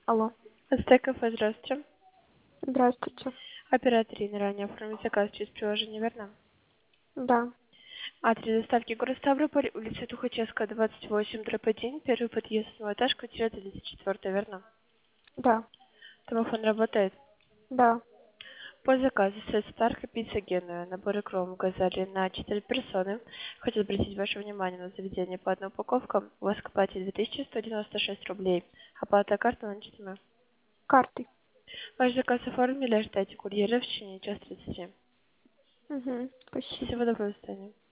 Алло. Ацтек кафе, здравствуйте. Здравствуйте. Оператор Инна, ранее оформить заказ через приложение, верно? Да, Адрес доставки город Ставрополь, улица Тухачевская, 28, дробь 1, первый подъезд, седьмой этаж, квартира 34, верно? да, Домофон работает. да. По заказу сет Старка пицца Генуя, наборы кром газали на 4 персоны. Хочу обратить ваше внимание на заведение по одной упаковкам. У вас к оплате 2196 рублей. Оплата карты на ЧТМ. Картой. Ваш заказ оформили, ожидайте курьера в течение часа 30. Угу. Спасибо. Всего доброго, до свидания.